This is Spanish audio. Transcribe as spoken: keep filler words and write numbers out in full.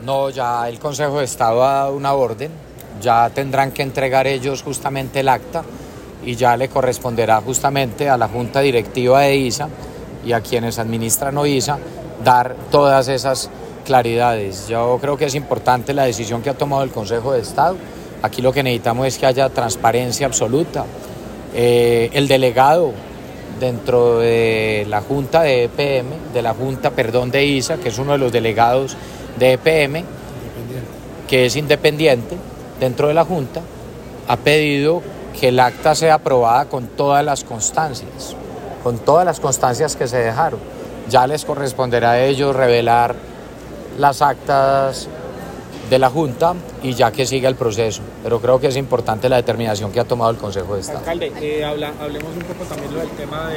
No, ya el Consejo de Estado ha dado una orden, ya tendrán que entregar ellos justamente el acta y ya le corresponderá justamente a la Junta Directiva de I S A y a quienes administran O I S A dar todas esas claridades. Yo creo que es importante la decisión que ha tomado el Consejo de Estado. Aquí lo que necesitamos es que haya transparencia absoluta. Eh, el delegado dentro de la Junta de E P M, de la Junta, perdón, de I S A, que es uno de los delegados de E P M, que es independiente dentro de la Junta, ha pedido que el acta sea aprobada con todas las constancias, con todas las constancias que se dejaron. Ya les corresponderá a ellos revelar las actas de la Junta y ya que siga el proceso, pero creo que es importante la determinación que ha tomado el Consejo de Estado. Alcalde, eh, habla, hablemos un poco también del tema de